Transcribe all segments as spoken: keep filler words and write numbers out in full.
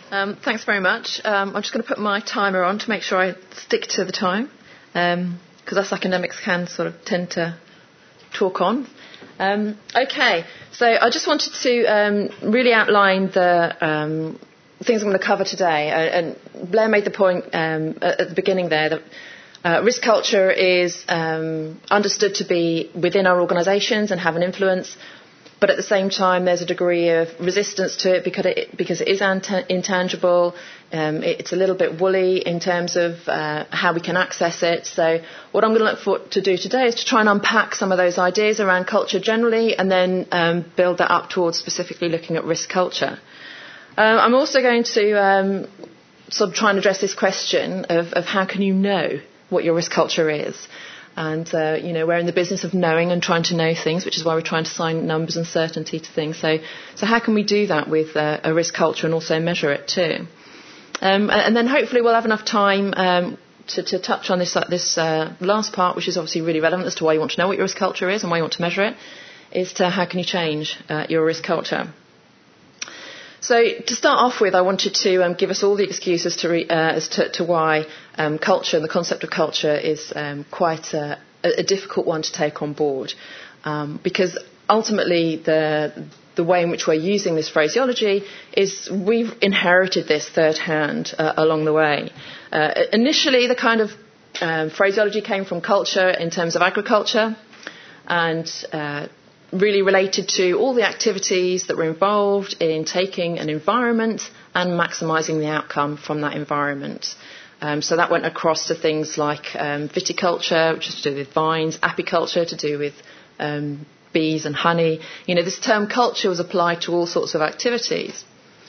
Um, thanks very much. Um, I'm just going to put my timer on to make sure I stick to the time, because um, us academics can sort of tend to talk on. Um, okay, so I just wanted to um, really outline the um, things I'm going to cover today. Uh, and Blair made the point um, at, at the beginning there that uh, risk culture is um, understood to be within our organisations and have an influence. But at the same time, there's a degree of resistance to it because it, because it is intangible. Um, it's a little bit woolly in terms of uh, how we can access it. So what I'm going to look for to do today is to try and unpack some of those ideas around culture generally and then um, build that up towards specifically looking at risk culture. Uh, I'm also going to um, sort of try and address this question of, of how can you know what your risk culture is. And, uh, you know, we're in the business of knowing and trying to know things, which is why we're trying to assign numbers and certainty to things. So so how can we do that with uh, a risk culture and also measure it too? Um, and then hopefully we'll have enough time um, to, to touch on this, uh, this uh, last part, which is obviously really relevant as to why you want to know what your risk culture is and why you want to measure it, is to how can you change uh, your risk culture. So to start off with, I wanted to um, give us all the excuses to re, uh, as to, to why um, culture and the concept of culture is um, quite a, a difficult one to take on board, um, because ultimately the the way in which we're using this phraseology is we've inherited this third hand uh, along the way. Uh, initially, the kind of um, phraseology came from culture in terms of agriculture and uh, really related to all the activities that were involved in taking an environment and maximising the outcome from that environment. Um, so that went across to things like um, viticulture, which is to do with vines, apiculture, to do with um, bees and honey. You know, this term culture was applied to all sorts of activities.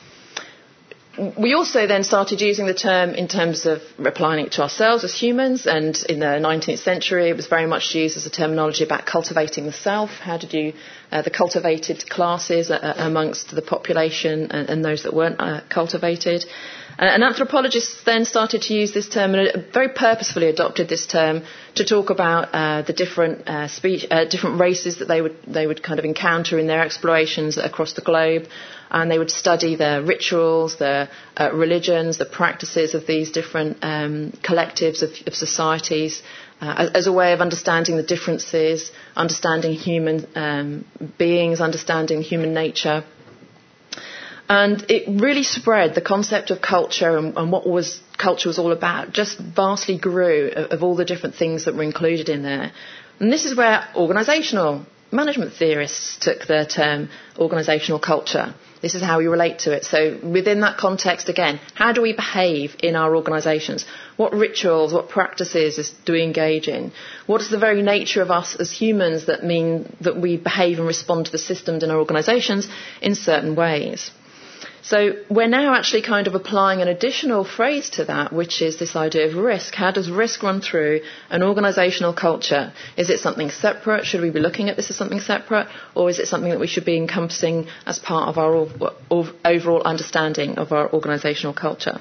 We also then started using the term in terms of applying it to ourselves as humans, and in the nineteenth century it was very much used as a terminology about cultivating the self. How did you, uh, the cultivated classes uh, amongst the population and, and those that weren't uh, cultivated. Uh, and anthropologists then started to use this term and very purposefully adopted this term to talk about uh, the different uh, speech, uh, different races that they would they would kind of encounter in their explorations across the globe. And they would study the rituals, the uh, religions, the practices of these different um, collectives of, of societies uh, as, as a way of understanding the differences, understanding human um, beings, understanding human nature. And it really spread, the concept of culture and, and what was culture was all about, just vastly grew of, of all the different things that were included in there. And this is where organisational management theorists took their term organisational culture. This is how we relate to it. So within that context, again, how do we behave in our organisations? What rituals, what practices do we engage in? What is the very nature of us as humans that mean that we behave and respond to the systems in our organisations in certain ways? So we're now actually kind of applying an additional phrase to that, which is this idea of risk. How does risk run through an organisational culture? Is it something separate? Should we be looking at this as something separate? Or is it something that we should be encompassing as part of our overall understanding of our organisational culture?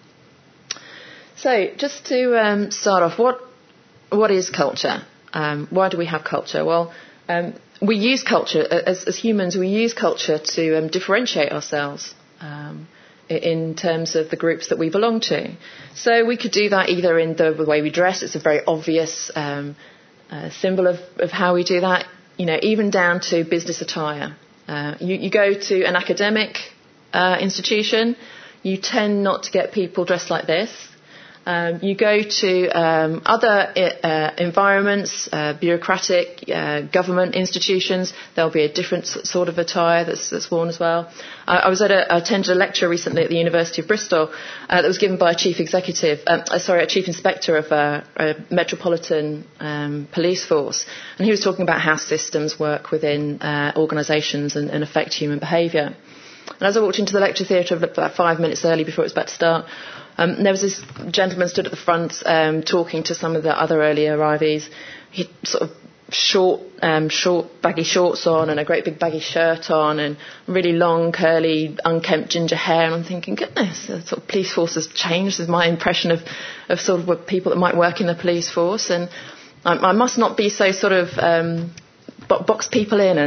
So just to um, start off, what what is culture? Um, why do we have culture? Well, um, we use culture, as, as humans, we use culture to um, differentiate ourselves. Um, in terms of the groups that we belong to. So we could do that either in the, the way we dress. It's a very obvious um, uh, symbol of, of how we do that, you know, even down to business attire. Uh, you, you go to an academic uh, institution, you tend not to get people dressed like this. Um, you go to um, other uh, environments, uh, bureaucratic uh, government institutions, there'll be a different sort of attire that's, that's worn as well. I, I was at a, I attended a lecture recently at the University of Bristol uh, that was given by a chief executive, um, uh, sorry, a chief inspector of a, a metropolitan um, police force, and he was talking about how systems work within uh, organisations and, and affect human behaviour. And as I walked into the lecture theatre about five minutes early before it was about to start, Um, there was this gentleman stood at the front um, talking to some of the other early arrivees. He had sort of short, um, short, baggy shorts on and a great big baggy shirt on and really long, curly, unkempt ginger hair. And I'm thinking, goodness, the sort of police force has changed. This is my impression of, of sort of what people that might work in the police force. And I, I must not be so sort of um, box people in and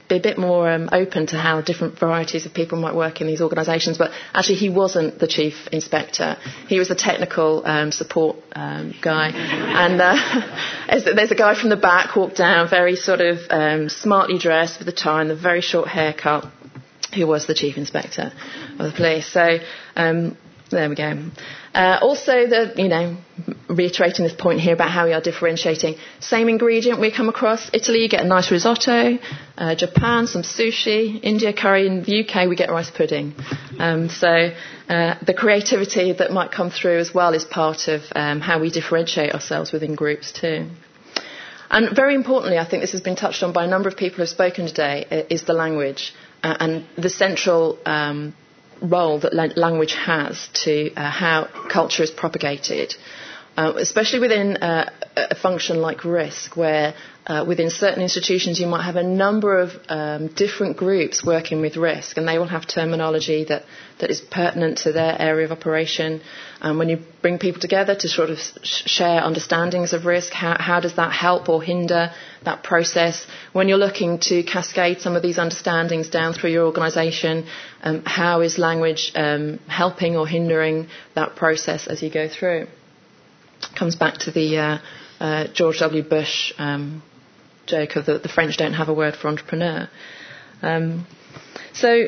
be a bit more um, open to how different varieties of people might work in these organisations. But actually, he wasn't the chief inspector. He was the technical um, support um, guy. And uh, there's a guy from the back, walked down, very sort of um, smartly dressed with a tie and a very short haircut, who was the chief inspector of the police. So um, there we go. Uh, also, the, you know, reiterating this point here about how we are differentiating. Same ingredient we come across. Italy, you get a nice risotto. Uh, Japan, some sushi. India, curry. In the U K, we get rice pudding. Um, so uh, the creativity that might come through as well is part of um, how we differentiate ourselves within groups too. And very importantly, I think this has been touched on by a number of people who have spoken today, is the language uh, and the central um role that language has to uh, how culture is propagated, uh, especially within uh, a function like risk, where uh, within certain institutions you might have a number of um, different groups working with risk, and they will have terminology that, that is pertinent to their area of operation. And when you bring people together to sort of share understandings of risk, how, how does that help or hinder that process? When you're looking to cascade some of these understandings down through your organisation, um, how is language um, helping or hindering that process as you go through? Comes back to the uh, uh, George W. Bush um, joke of the, the French don't have a word for entrepreneur. Um, so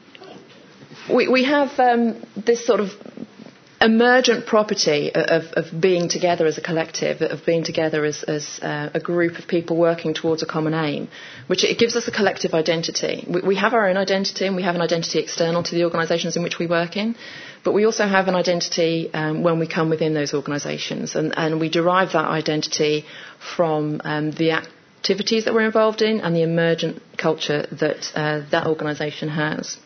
we, we have um, this sort of emergent property of, of being together as a collective, of being together as, as uh, a group of people working towards a common aim, which it gives us a collective identity. We, we have our own identity, and we have an identity external to the organisations in which we work in, but we also have an identity um, when we come within those organisations, and, and we derive that identity from um, the activities that we're involved in and the emergent culture that uh, that organisation has.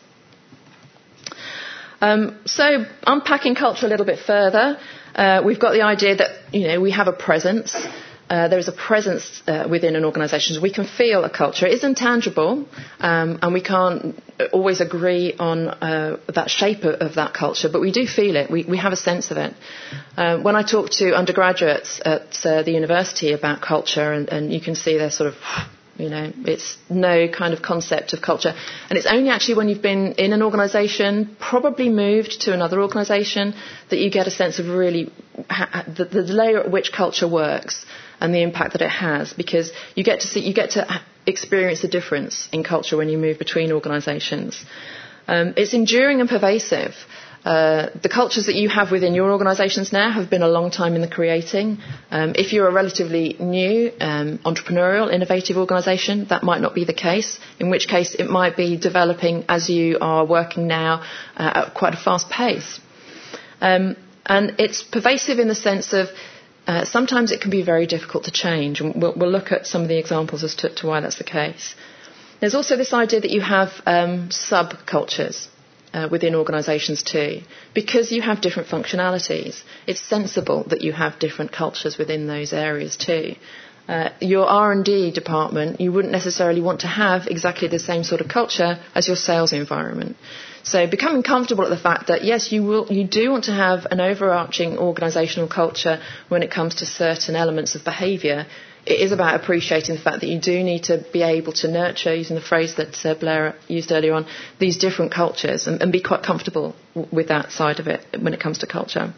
Um, so unpacking culture a little bit further, uh, we've got the idea that, you know, we have a presence. Uh, there is a presence uh, within an organisation. We can feel a culture. It isn't tangible, um, and we can't always agree on uh, that shape of, of that culture, but we do feel it. We, we have a sense of it. Uh, when I talk to undergraduates at uh, the university about culture, and, and you can see they're sort of... You know, it's no kind of concept of culture. And it's only actually when you've been in an organisation, probably moved to another organisation, that you get a sense of really ha- the, the layer at which culture works and the impact that it has. Because you get to see, you get to experience the difference in culture when you move between organisations. Um, it's enduring and pervasive. Uh, the cultures that you have within your organisations now have been a long time in the creating. Um, if you're a relatively new, um, entrepreneurial, innovative organisation, that might not be the case, in which case it might be developing as you are working now uh, at quite a fast pace. Um, and it's pervasive in the sense of uh, sometimes it can be very difficult to change, and we'll, we'll look at some of the examples as to, to why that's the case. There's also this idea that you have um, subcultures. Uh, within organisations too, because you have different functionalities. It's sensible that you have different cultures within those areas too. Uh, your R and D department, you wouldn't necessarily want to have exactly the same sort of culture as your sales environment. So becoming comfortable at the fact that yes, you will, you do want to have an overarching organisational culture when it comes to certain elements of behaviour. It is about appreciating the fact that you do need to be able to nurture, using the phrase that uh, Blair used earlier on, these different cultures, and, and be quite comfortable w- with that side of it when it comes to culture.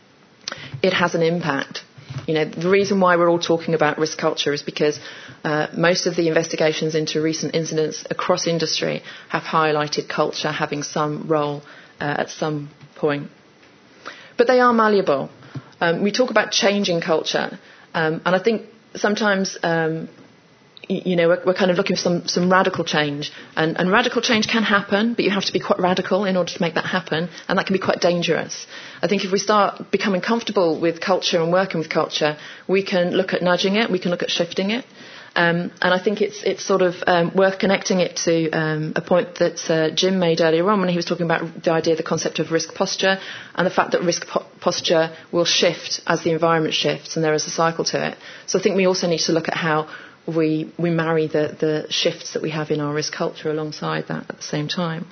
It has an impact. You know, the reason why we're all talking about risk culture is because uh, most of the investigations into recent incidents across industry have highlighted culture having some role uh, at some point. But they are malleable. Um, we talk about changing culture, um, and I think sometimes, um, you know, we're, we're kind of looking for some, some radical change. And, and radical change can happen, but you have to be quite radical in order to make that happen. And that can be quite dangerous. I think if we start becoming comfortable with culture and working with culture, we can look at nudging it, we can look at shifting it. Um, and I think it's it's sort of um, worth connecting it to um, a point that uh, Jim made earlier on when he was talking about the idea, the concept of risk posture, and the fact that risk po- posture will shift as the environment shifts, and there is a cycle to it. So I think we also need to look at how we we marry the, the shifts that we have in our risk culture alongside that at the same time.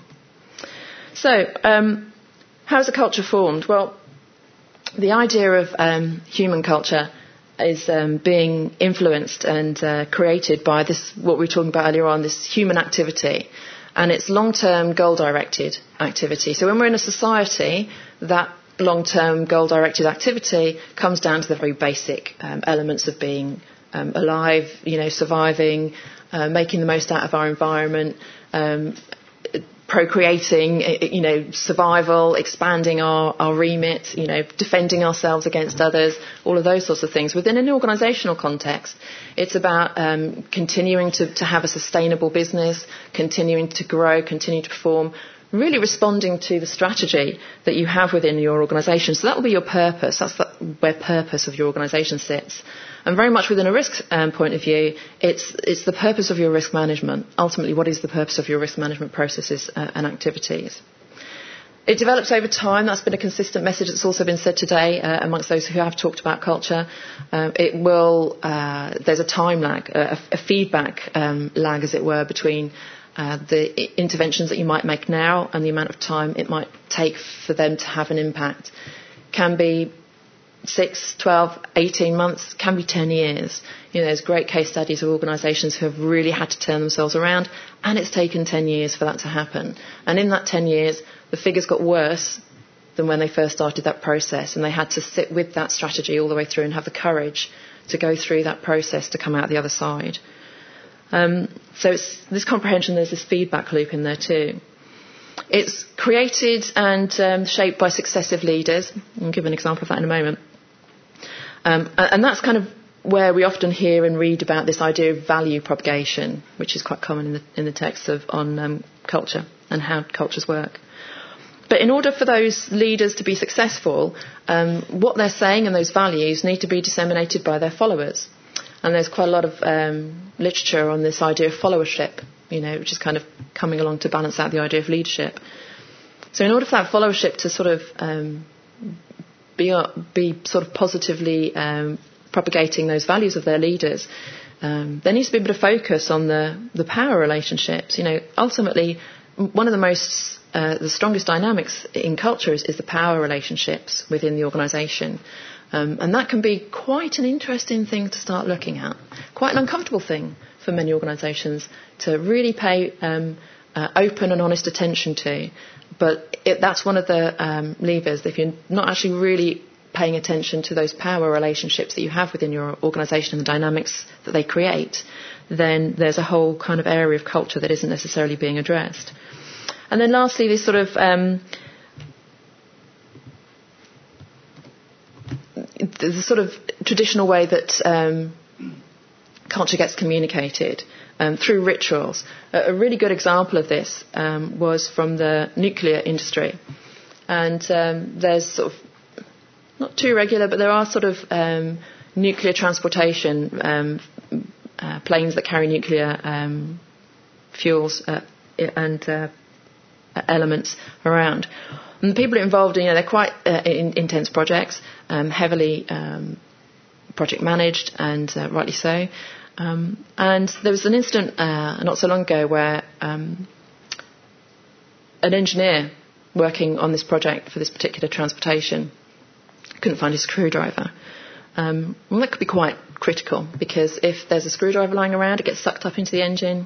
So um, how is a culture formed? Well, the idea of um, human culture is um, being influenced and uh, created by this, what we were talking about earlier on, this human activity. And it's long-term goal-directed activity. So when we're in a society, that long-term goal-directed activity comes down to the very basic um, elements of being um, alive, you know, surviving, uh, making the most out of our environment, um, procreating, you know, survival, expanding our, our remit, you know, defending ourselves against others, all of those sorts of things. Within an organisational context, it's about um, continuing to, to have a sustainable business, continuing to grow, continuing to perform, really responding to the strategy that you have within your organisation. So that will be your purpose. That's the, where purpose of your organisation sits. And very much within a risk um, point of view, it's, it's the purpose of your risk management. Ultimately, what is the purpose of your risk management processes uh, and activities? It develops over time. That's been a consistent message that's also been said today uh, amongst those who have talked about culture. Uh, it will, uh, there's a time lag, a, a feedback um, lag, as it were, between Uh, the interventions that you might make now and the amount of time it might take for them to have an impact. Can be six, twelve, eighteen months, can be ten years. You know, there's great case studies of organisations who have really had to turn themselves around, and it's taken ten years for that to happen. And in that ten years, the figures got worse than when they first started that process, and they had to sit with that strategy all the way through and have the courage to go through that process to come out the other side. Um, so it's this comprehension, there's this feedback loop in there too. It's created and um, shaped by successive leaders. I'll give an example of that in a moment. Um, and that's kind of where we often hear and read about this idea of value propagation, which is quite common in the, in the texts of, on um, culture and how cultures work. But in order for those leaders to be successful, um, what they're saying and those values need to be disseminated by their followers. And there's quite a lot of um, literature on this idea of followership, you know, which is kind of coming along to balance out the idea of leadership. So in order for that followership to sort of um, be, uh, be sort of positively um, propagating those values of their leaders, um, there needs to be a bit of focus on the, the power relationships. You know, ultimately, one of the most, uh, the strongest dynamics in culture is, is the power relationships within the organisation. Um, and that can be quite an interesting thing to start looking at, quite an uncomfortable thing for many organisations to really pay um, uh, open and honest attention to. But it, that's one of the um, levers. If you're not actually really paying attention to those power relationships that you have within your organisation and the dynamics that they create, then there's a whole kind of area of culture that isn't necessarily being addressed. And then lastly, this sort of Um, the sort of traditional way that um, culture gets communicated um, through rituals. A, a really good example of this um, was from the nuclear industry. And um, there's sort of, not too regular, but there are sort of um, nuclear transportation um, uh, planes that carry nuclear um, fuels uh, and uh, elements around. And the people involved, you know, they're quite uh, in, intense projects, um, heavily um, project managed, and uh, rightly so. Um, and there was an incident uh, not so long ago where um, an engineer working on this project for this particular transportation couldn't find his screwdriver. Um, well, that could be quite critical, because if there's a screwdriver lying around, it gets sucked up into the engine.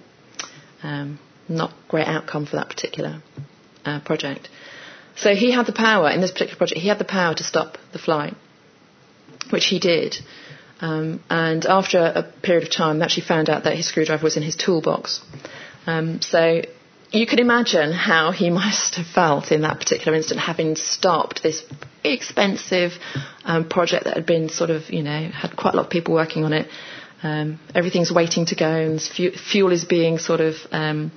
Um, not great outcome for that particular uh, project. So he had the power, in this particular project, he had the power to stop the flight, which he did. Um, and after a period of time, they actually found out that his screwdriver was in his toolbox. Um, so you can imagine how he must have felt in that particular instant, having stopped this expensive um, project that had been sort of, you know, had quite a lot of people working on it. Um, everything's waiting to go, and fu- fuel is being sort of um,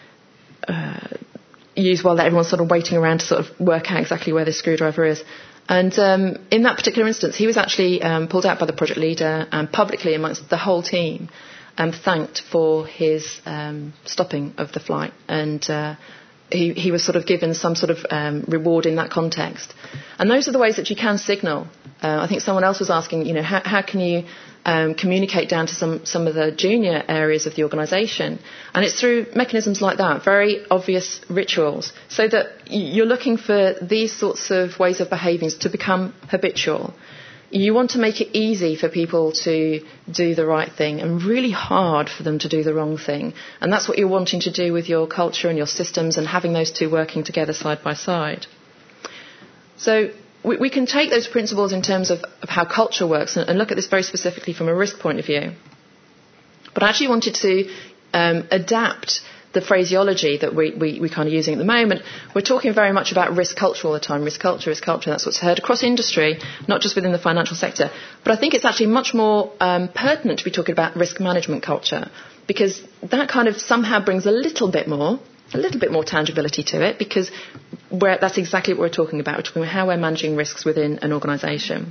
uh, used while everyone's sort of waiting around to sort of work out exactly where the screwdriver is. And um, in that particular instance, he was actually um, pulled out by the project leader and publicly amongst the whole team and thanked for his um, stopping of the flight. And uh, he, he was sort of given some sort of um, reward in that context. And those are the ways that you can signal. Uh, I think someone else was asking, you know, how, how can you um, communicate down to some, some of the junior areas of the organisation? And it's through mechanisms like that, very obvious rituals, so that you're looking for these sorts of ways of behaving to become habitual. you want to make it easy for people to do the right thing and really hard for them to do the wrong thing. And that's what you're wanting to do with your culture and your systems and having those two working together side by side. So we, we can take those principles in terms of, of how culture works and, and look at this very specifically from a risk point of view. But I actually wanted to um, adapt the phraseology that we, we, we're kind of using at the moment. We're talking very much about risk culture all the time. Risk culture, risk culture, that's what's heard across industry, not just within the financial sector. But I think it's actually much more um, pertinent to be talking about risk management culture, because that kind of somehow brings a little bit more, a little bit more tangibility to it, because we're, that's exactly what we're talking about. We're talking about how we're managing risks within an organisation.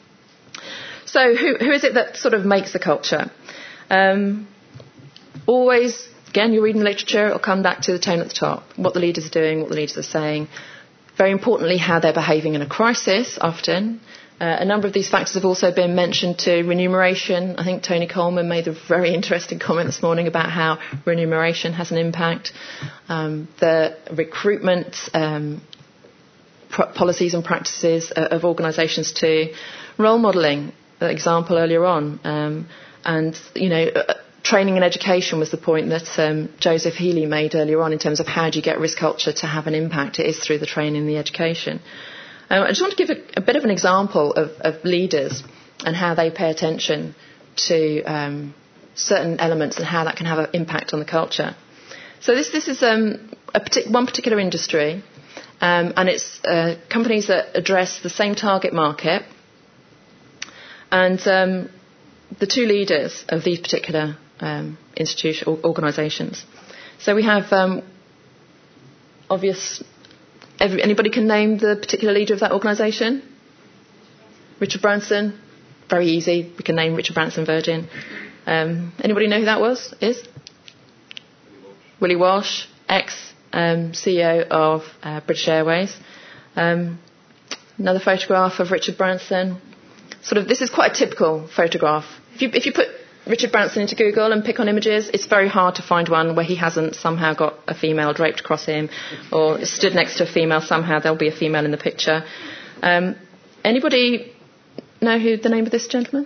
So who, who is it that sort of makes the culture? Um, always... Again, you're reading literature, it'll come back to the tone at the top, what the leaders are doing, what the leaders are saying. Very importantly, how they're behaving in a crisis, often. Uh, a number of these factors have also been mentioned to remuneration. I think Tony Coleman made a very interesting comment this morning about how remuneration has an impact. Um, the recruitment um, pro- policies and practices uh, of organisations too. Role modelling, the example earlier on. Um, and, you know... Uh, Training and education was the point that um, Joseph Healy made earlier on in terms of how do you get risk culture to have an impact. It is through the training and the education. Um, I just want to give a, a bit of an example of, of leaders and how they pay attention to um, certain elements and how that can have an impact on the culture. So this, this is um, a partic- one particular industry, um, and it's uh, companies that address the same target market. And um, the two leaders of these particular Um, institution or organisations. So we have um, obvious. Every, anybody can name the particular leader of that organisation? Richard Branson. Very easy. We can name Richard Branson Virgin. Um, anybody know who that was? Is Willie Walsh, ex um, C E O of uh, British Airways. Um, another photograph of Richard Branson. Sort of. This is quite a typical photograph. If you if you put Richard Branson into Google and pick on images, it's very hard to find one where he hasn't somehow got a female draped across him or stood next to a female. Somehow there'll be a female in the picture. Um, anybody know who the name of this gentleman?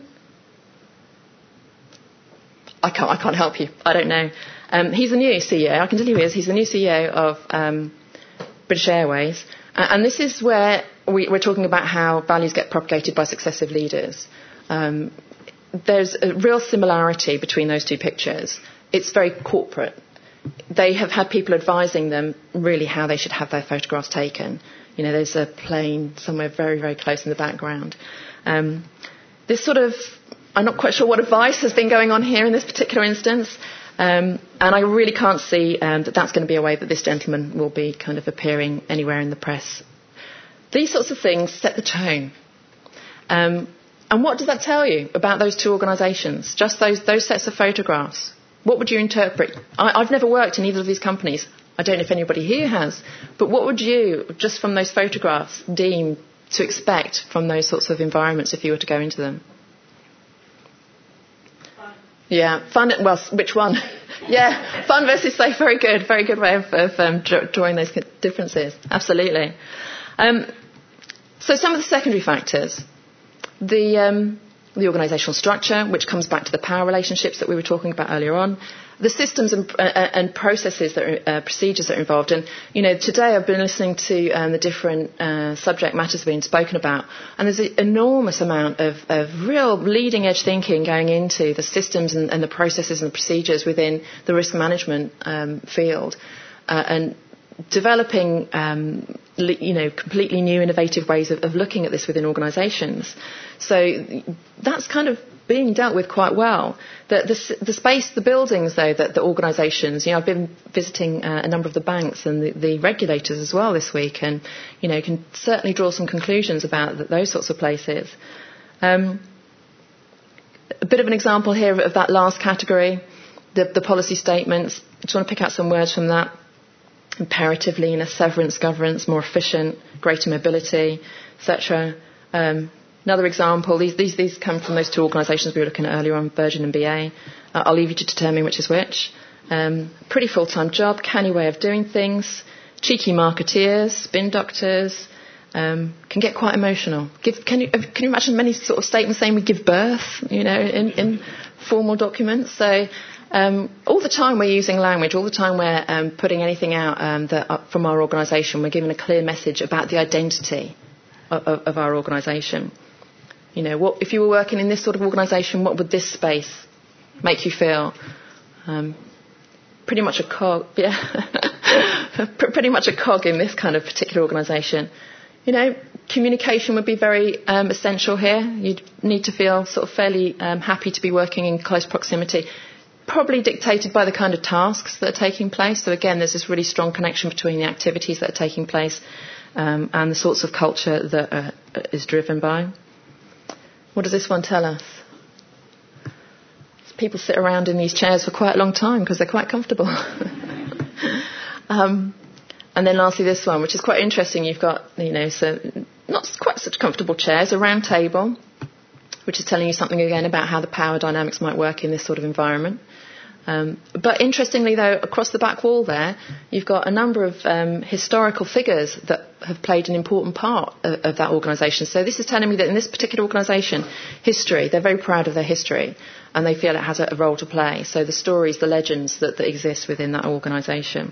I can't, I can't help you. I don't know. Um, he's the new C E O. I can tell you who he is. He's the new C E O of um, British Airways. Uh, and this is where we, we're talking about how values get propagated by successive leaders. Um, There's a real similarity between those two pictures. It's very corporate. They have had people advising them really how they should have their photographs taken. You know, there's a plane somewhere very, very close in the background. Um, this sort of, I'm not quite sure what advice has been going on here in this particular instance. Um, and I really can't see um, that that's going to be a way that this gentleman will be kind of appearing anywhere in the press. These sorts of things set the tone. Um, And what does that tell you about those two organisations? Just those those sets of photographs. What would you interpret? I, I've never worked in either of these companies. I don't know if anybody here has. But what would you, just from those photographs, deem to expect from those sorts of environments if you were to go into them? Fun. Yeah, fun. Well, which one? Yeah, fun versus safe. Very good. Very good way of, of um, drawing those differences. Absolutely. Um, so some of the secondary factors. The, um, the organisational structure, which comes back to the power relationships that we were talking about earlier on, the systems and, uh, and processes that are, uh, procedures that are involved. And, you know, today I've been listening to um, the different uh, subject matters being spoken about, and there's an enormous amount of, of real leading edge thinking going into the systems and, and the processes and the procedures within the risk management um, field, uh, and developing, um, you know, completely new, innovative ways of, of looking at this within organisations. So that's kind of being dealt with quite well. The, the, the space, the buildings, though, that the organisations, you know, I've been visiting uh, a number of the banks and the, the regulators as well this week, and, you know, can certainly draw some conclusions about th- those sorts of places. Um, a bit of an example here of, of that last category, the, the policy statements. I just want to pick out some words from that. Imperative leaner, severance governance, more efficient, greater mobility, et cetera. Um, another example, these, these, these come from those two organisations we were looking at earlier on, Virgin and B A. Uh, I'll leave you to determine which is which. Um, pretty full-time job, canny way of doing things, cheeky marketeers, spin doctors, um, can get quite emotional. Give, can you can you imagine many sort of statements saying we give birth, you know, in, in formal documents? So um, all the time we're using language, all the time we're um, putting anything out um, that uh, from our organisation, we're giving a clear message about the identity of, of, of our organisation. You know, what if you were working in this sort of organisation, what would this space make you feel? Um, pretty much a cog, yeah, pretty much a cog in this kind of particular organisation. You know, communication would be very um, essential here. You'd need to feel sort of fairly um, happy to be working in close proximity, probably dictated by the kind of tasks that are taking place. So again, there's this really strong connection between the activities that are taking place um, and the sorts of culture that uh, is driven by. What does this one tell us? People sit around in these chairs for quite a long time because they're quite comfortable. um, and then lastly, this one, which is quite interesting. You've got, you know, so not quite such comfortable chairs, a round table, which is telling you something again about how the power dynamics might work in this sort of environment. Um, but interestingly, though, across the back wall there, you've got a number of um, historical figures that have played an important part of, of that organisation. So this is telling me that in this particular organisation, history, they're very proud of their history and they feel it has a, a role to play. So the stories, the legends that, that exist within that organisation.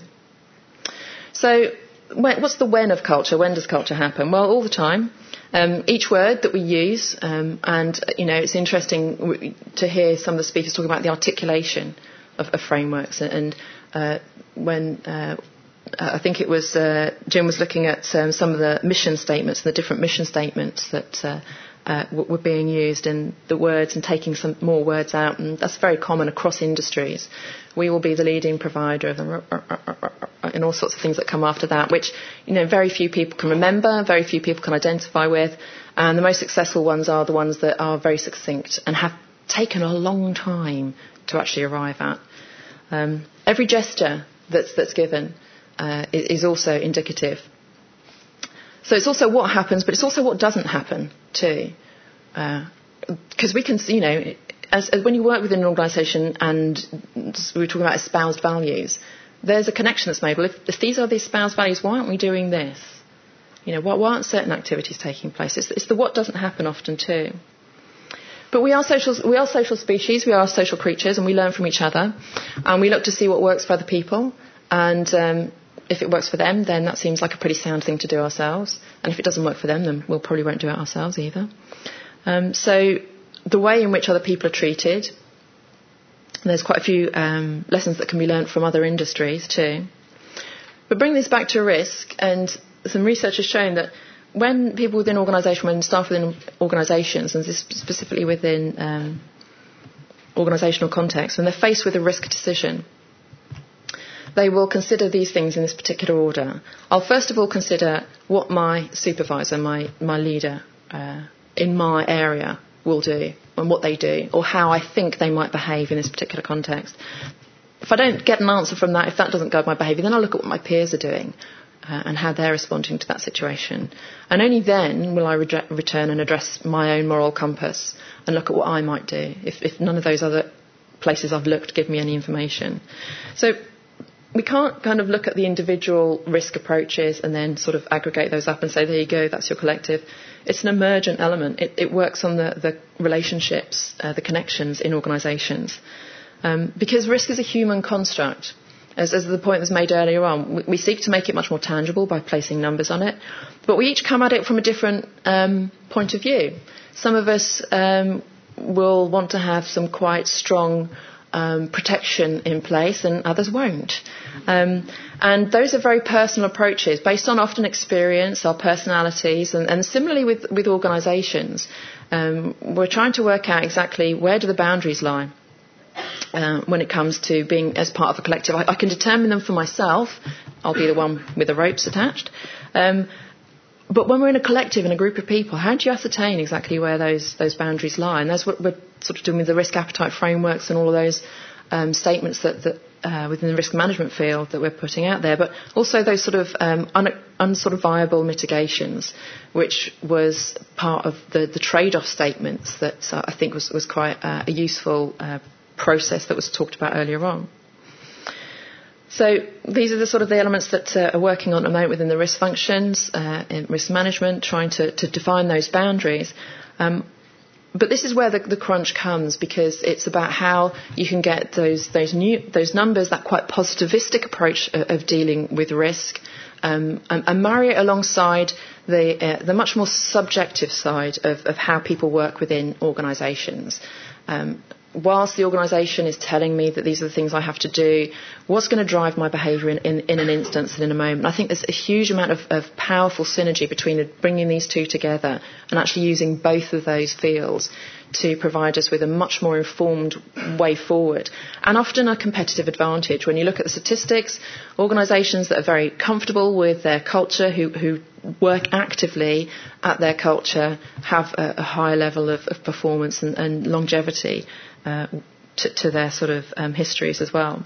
So when, what's the when of culture? When does culture happen? Well, all the time. Um, each word that we use, um, and, you know, it's interesting to hear some of the speakers talking about the articulation of, of frameworks. And uh, when uh, I think it was uh, Jim was looking at um, some of the mission statements and the different mission statements that uh, uh, were being used, and the words, and taking some more words out, and that's very common across industries. We will be the leading provider of them, and all sorts of things that come after that, which, you know, very few people can remember, very few people can identify with, and the most successful ones are the ones that are very succinct and have taken a long time to actually arrive at. Um, every gesture that's that's given uh, is also indicative. So it's also what happens, but it's also what doesn't happen too, because uh, we can, you know, as, as when you work within an organisation, and we were talking about espoused values, there's a connection that's made. Well, if, if these are the espoused values, why aren't we doing this? You know, why, why aren't certain activities taking place? It's, it's the what doesn't happen often too. But we are social. We are social species. We are social creatures, and we learn from each other, and we look to see what works for other people. And um, if it works for them, then that seems like a pretty sound thing to do ourselves. And if it doesn't work for them, then we'll probably won't do it ourselves either. Um, so the way in which other people are treated, there's quite a few um, lessons that can be learnt from other industries too. But bring this back to risk, and some research has shown that when people within organisation, when staff within organisations, and this specifically within um, organisational context, when they're faced with a risk decision, they will consider these things in this particular order. I'll first of all consider what my supervisor, my, my leader uh, in my area will do, and what they do, or how I think they might behave in this particular context. If I don't get an answer from that, if that doesn't guide my behaviour, then I'll look at what my peers are doing uh, and how they're responding to that situation. And only then will I re- return and address my own moral compass and look at what I might do, if, if none of those other places I've looked give me any information. So we can't kind of look at the individual risk approaches and then sort of aggregate those up and say, there you go, that's your collective. It's an emergent element. It, it works on the, the relationships, uh, the connections in organisations. Um, because risk is a human construct. As, as the point was made earlier on, we, we seek to make it much more tangible by placing numbers on it. But we each come at it from a different um, point of view. Some of us um, will want to have some quite strong Um, protection in place, and others won't. Um, and those are very personal approaches based on often experience, our personalities, and, and similarly with, with organisations. Um, we're trying to work out exactly where do the boundaries lie uh, when it comes to being as part of a collective. I, I can determine them for myself. I'll be the one with the ropes attached. Um, But when we're in a collective, in a group of people, how do you ascertain exactly where those those boundaries lie? And that's what we're sort of doing with the risk appetite frameworks and all of those um, statements that, that uh, within the risk management field that we're putting out there, but also those sort of um, un, un sort of viable mitigations, which was part of the, the trade-off statements that uh, I think was, was quite uh, a useful uh, process that was talked about earlier on. So these are the sort of the elements that uh, are working on at the moment within the risk functions, uh, in risk management, trying to, to define those boundaries. Um, but this is where the, the crunch comes, because it's about how you can get those those new those numbers, that quite positivistic approach of, of dealing with risk, um, and, and marry it alongside the uh, the much more subjective side of, of how people work within organisations. Um, Whilst the organisation is telling me that these are the things I have to do, what's going to drive my behaviour in, in, in an instance and in a moment? I think there's a huge amount of, of powerful synergy between the, bringing these two together and actually using both of those fields to provide us with a much more informed way forward, and often a competitive advantage. When you look at the statistics, organisations that are very comfortable with their culture, who, who work actively at their culture, have a, a higher level of, of performance and, and longevity uh, to, to their sort of um, histories as well.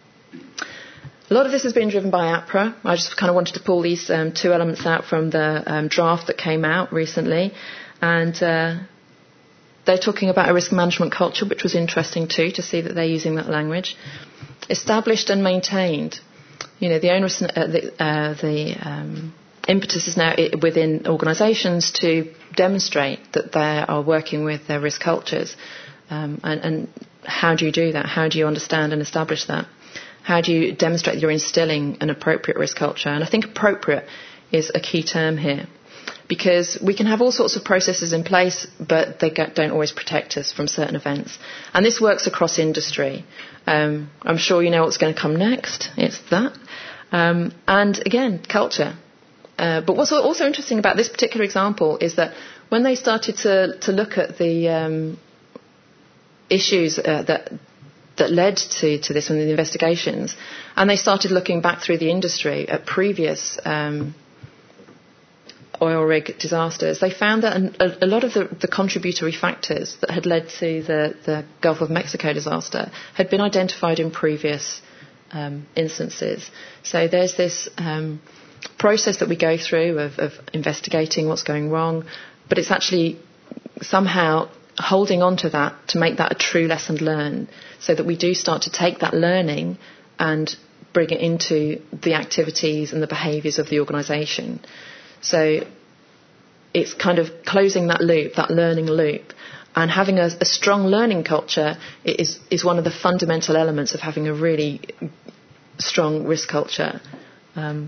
A lot of this has been driven by APRA. I just kind of wanted to pull these um, two elements out from the um, draft that came out recently, and uh, they're talking about a risk management culture, which was interesting too, to see that they're using that language. Established and maintained. You know, the onus, uh, the, uh, the um, impetus is now within organisations to demonstrate that they are working with their risk cultures. Um, and, and how do you do that? How do you understand and establish that? How do you demonstrate that you're instilling an appropriate risk culture? And I think appropriate is a key term here, because we can have all sorts of processes in place, but they don't always protect us from certain events. And this works across industry. Um, I'm sure you know what's going to come next. It's that. Um, and again, culture. Uh, but what's also interesting about this particular example is that when they started to, to look at the um, issues uh, that that led to, to this and the investigations, and they started looking back through the industry at previous um, oil rig disasters, they found that a, a lot of the, the contributory factors that had led to the, the Gulf of Mexico disaster had been identified in previous um, instances. So there's this um, process that we go through of, of investigating what's going wrong, but it's actually somehow holding on to that to make that a true lesson learned, so that we do start to take that learning and bring it into the activities and the behaviours of the organisation. So it's kind of closing that loop, that learning loop, and having a, a strong learning culture is, is one of the fundamental elements of having a really strong risk culture. Um,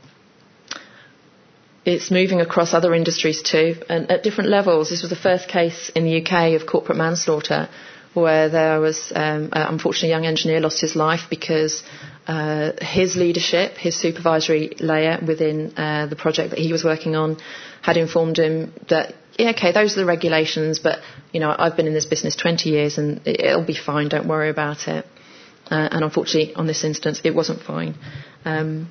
It's moving across other industries too, and at different levels. This was the first case in the U K of corporate manslaughter, where there was, um, uh, unfortunately, a young engineer lost his life because uh, his leadership, his supervisory layer within uh, the project that he was working on, had informed him that, yeah, okay, those are the regulations, but, you know, I've been in this business twenty years and it'll be fine, don't worry about it. Uh, and unfortunately, on this instance, it wasn't fine. Um,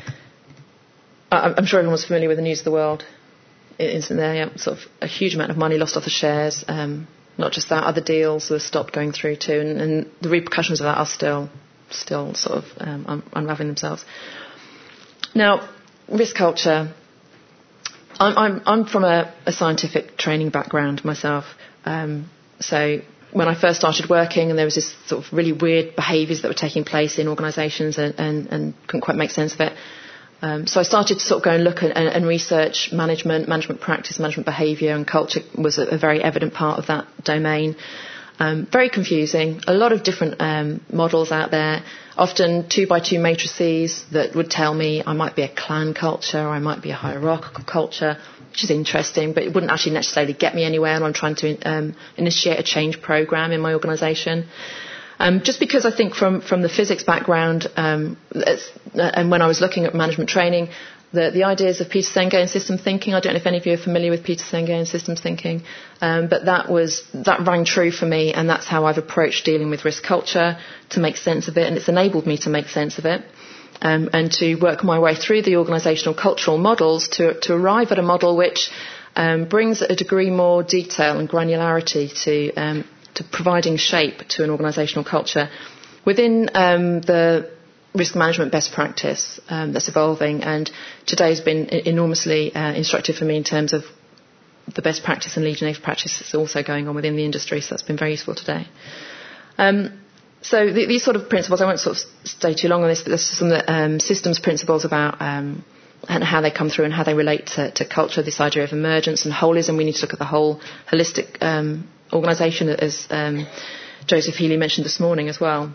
I'm sure everyone's familiar with the News of the World incident there. Yeah, sort of a huge amount of money lost off the shares. Um, not just that, other deals were stopped going through too, and, and the repercussions of that are still, still sort of um, un- unraveling themselves. Now, risk culture. I'm, I'm, I'm from a, a scientific training background myself, um, so when I first started working, and there was this sort of really weird behaviours that were taking place in organisations, and, and, and couldn't quite make sense of it. Um, so I started to sort of go and look and, and research management, management practice, management behaviour, and culture was a, a very evident part of that domain. Um, very confusing. A lot of different um, models out there, often two by two matrices that would tell me I might be a clan culture, or I might be a hierarchical culture, which is interesting, but it wouldn't actually necessarily get me anywhere when I'm trying to um, initiate a change programme in my organisation. Um, just because I think from, from the physics background, um, and when I was looking at management training, the, the ideas of Peter Senge and system thinking, I don't know if any of you are familiar with Peter Senge and systems thinking, um, but that was that rang true for me, and that's how I've approached dealing with risk culture, to make sense of it, and it's enabled me to make sense of it, um, and to work my way through the organisational cultural models to, to arrive at a model which um, brings a degree more detail and granularity to um, to providing shape to an organisational culture within um, the risk management best practice um, that's evolving. And today's been enormously uh, instructive for me in terms of the best practice and legionnaire practice that's also going on within the industry, so that's been very useful today. Um, so the, these sort of principles, I won't sort of stay too long on this, but there's some of the um, systems principles about um, and how they come through and how they relate to, to culture, this idea of emergence and holism. We need to look at the whole holistic um, organisation, as um, Joseph Healy mentioned this morning as well.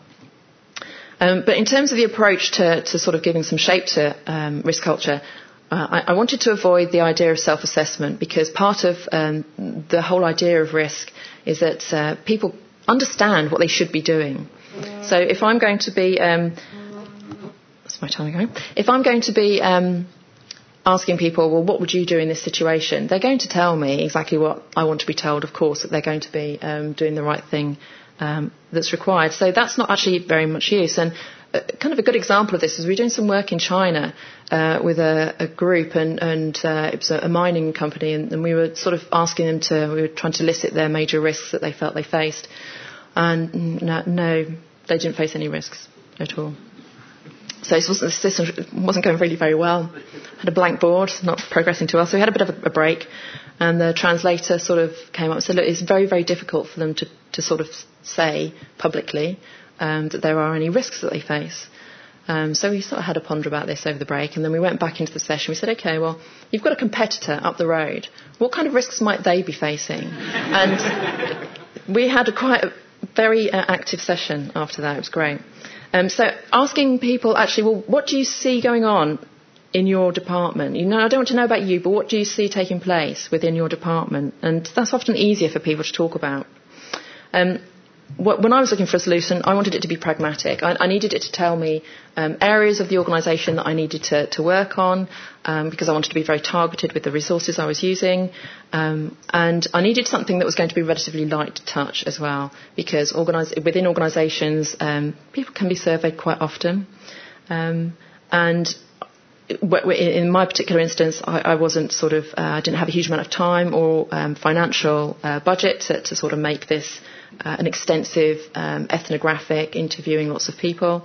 Um, but in terms of the approach to, to sort of giving some shape to um, risk culture, uh, I, I wanted to avoid the idea of self-assessment, because part of um, the whole idea of risk is that uh, people understand what they should be doing. So if I'm going to be, um, what's my time going? If I'm going to be um, asking people, well, what would you do in this situation? They're going to tell me exactly what I want to be told, of course, that they're going to be um, doing the right thing um, that's required. So that's not actually very much use. And uh, kind of a good example of this is we were doing some work in China uh, with a, a group, and, and uh, it was a, a mining company, and, and we were sort of asking them to, we were trying to elicit their major risks that they felt they faced. And no, no they didn't face any risks at all. So this wasn't, the system wasn't going really very well. Had a blank board, not progressing too well. So we had a bit of a, a break, and the translator sort of came up and said, look, it's very, very difficult for them to, to sort of say publicly um, that there are any risks that they face. Um, so we sort of had a ponder about this over the break, and then we went back into the session. We said, OK, well, you've got a competitor up the road. What kind of risks might they be facing? And we had a quite a very uh, active session after that. It was great. Um, so asking people, actually, well, what do you see going on in your department? You know, I don't want to know about you, but what do you see taking place within your department? And that's often easier for people to talk about. Um, when I was looking for a solution, I wanted it to be pragmatic. I, I needed it to tell me um, areas of the organisation that I needed to, to work on, um, because I wanted to be very targeted with the resources I was using. Um, and I needed something that was going to be relatively light to touch as well, because organise, within organisations, um, people can be surveyed quite often. Um, and in my particular instance, I, I wasn't sort of, uh, I didn't have a huge amount of time or um, financial uh, budget to, to sort of make this uh, an extensive um, ethnographic, interviewing lots of people.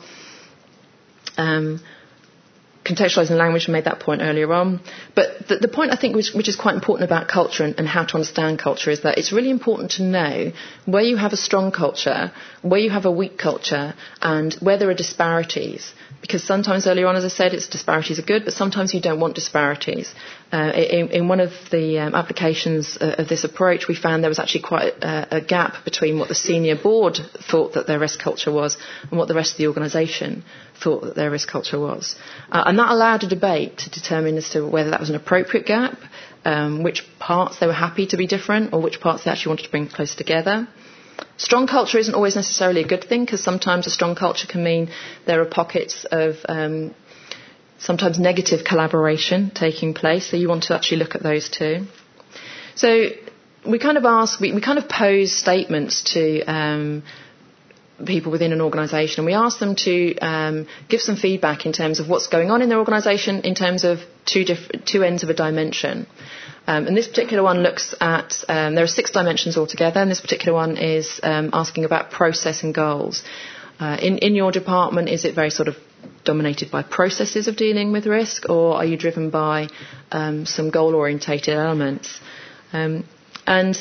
Um, contextualising language, made that point earlier on. But the, the point I think which, which is quite important about culture and, and how to understand culture is that it's really important to know where you have a strong culture, where you have a weak culture, and where there are disparities. Because sometimes earlier on, as I said, it's disparities are good, but sometimes you don't want disparities. Uh, in, in one of the um, applications uh, of this approach, we found there was actually quite a, a gap between what the senior board thought that their risk culture was and what the rest of the organisation thought that their risk culture was. Uh, and that allowed a debate to determine as to whether that was an appropriate gap, um, which parts they were happy to be different, or which parts they actually wanted to bring close together. Strong culture isn't always necessarily a good thing, because sometimes a strong culture can mean there are pockets of um, sometimes negative collaboration taking place, so you want to actually look at those too. So we kind of ask, we, we kind of pose statements to um, people within an organisation, and we ask them to um, give some feedback in terms of what's going on in their organisation in terms of two, diff- two ends of a dimension. Um, and this particular one looks at, um, there are six dimensions altogether, and this particular one is um, asking about process and goals. Uh, in, in your department, is it very sort of dominated by processes of dealing with risk, or are you driven by um, some goal-orientated elements? Um, and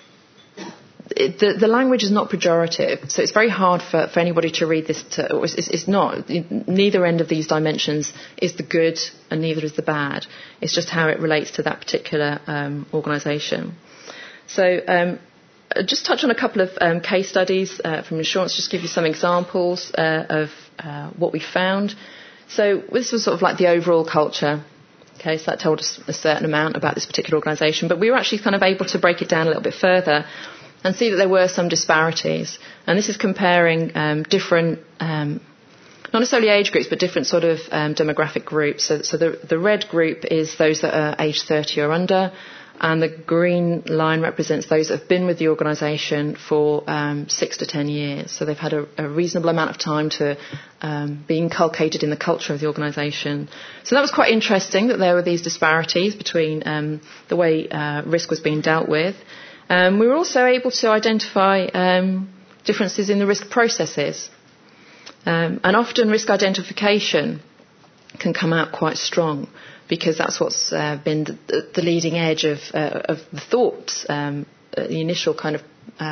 it, the, the language is not pejorative, so it's very hard for, for anybody to read this. To, or it's, it's not. Neither end of these dimensions is the good, and neither is the bad. It's just how it relates to that particular um, organisation. So um, just touch on a couple of um, case studies uh, from insurance, just give you some examples uh, of uh, what we found. So this was sort of like the overall culture. Okay, so that told us a certain amount about this particular organisation, but we were actually kind of able to break it down a little bit further and see that there were some disparities. And this is comparing um, different, um, not necessarily age groups, but different sort of um, demographic groups. So, so the, the red group is those that are age thirty or under, and the green line represents those that have been with the organisation for um, six to ten years. So they've had a, a reasonable amount of time to um, be inculcated in the culture of the organisation. So that was quite interesting, that there were these disparities between um, the way uh, risk was being dealt with. Um, we were also able to identify um, differences in the risk processes. Um, and often risk identification can come out quite strong, because that's what's uh, been the, the leading edge of, uh, of the thoughts, um, the initial kind of uh,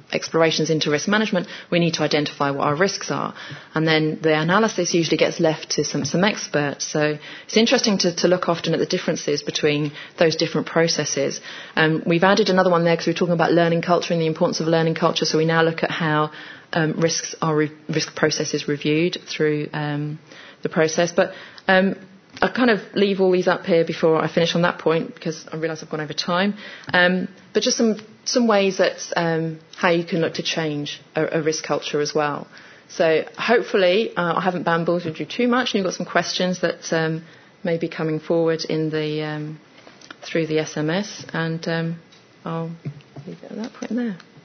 explorations into risk management, we need to identify what our risks are. And then the analysis usually gets left to some, some experts. So it's interesting to, to look often at the differences between those different processes. Um, we've added another one there because we're talking about learning culture and the importance of learning culture. So we now look at how um, risks are re- risk processes reviewed through um, the process. But um, I'll kind of leave all these up here before I finish on that point because I realise I've gone over time. Um, but just some some ways that um, how you can look to change a, a risk culture as well. So hopefully uh, I haven't bamboozled you too much, and you've got some questions that um, may be coming forward in the um, through the S M S, and um, I'll leave it at that point there.